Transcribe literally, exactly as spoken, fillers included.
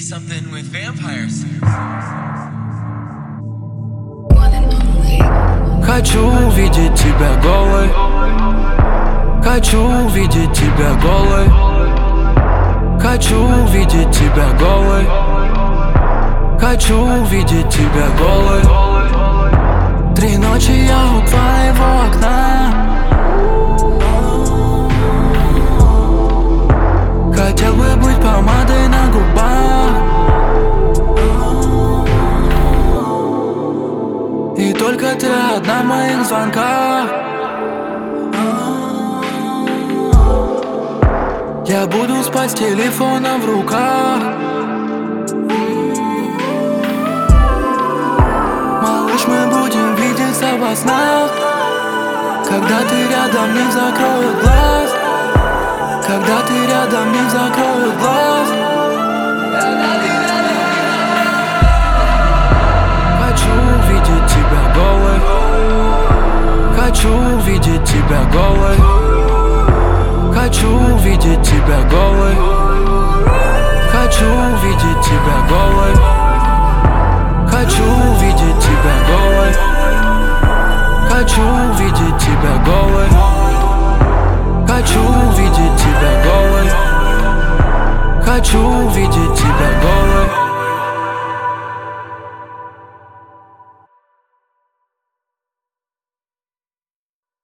something with vampires. Хочу увидеть тебя голой. Хочу увидеть тебя голой. Хочу увидеть тебя голой. Хочу увидеть тебя голой. Три ночи я у твоего окна. Хотел бы быть помадой на губах. И только ты одна в моих звонках. Я буду спать с телефоном в руках. Малыш, мы будем видеться во снах. Когда ты рядом, не закроют глаз. Когда ты рядом, не закроют глаз. Хочу увидеть тебя голой. Хочу увидеть тебя голой. Хочу увидеть тебя голой. Хочу увидеть тебя голой. Хочу увидеть тебя голой. Хочу увидеть тебя голой. Хочу увидеть тебя голой. Хочу увидеть тебя голой.